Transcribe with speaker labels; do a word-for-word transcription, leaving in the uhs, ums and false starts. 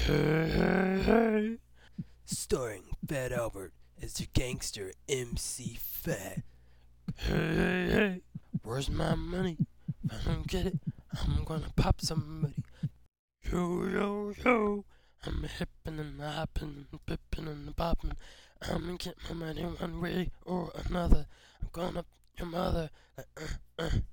Speaker 1: Hey, hey, hey. Starring Fat Albert as your gangster M C Fat. Hey, hey, hey. Where's my money? If I don't get it, I'm gonna pop somebody. Yo, yo, yo. I'm hippin' and hoppin' and pippin' and poppin'. I'm gonna get my money one way or another. I'm gonna your mother. Like, uh, uh.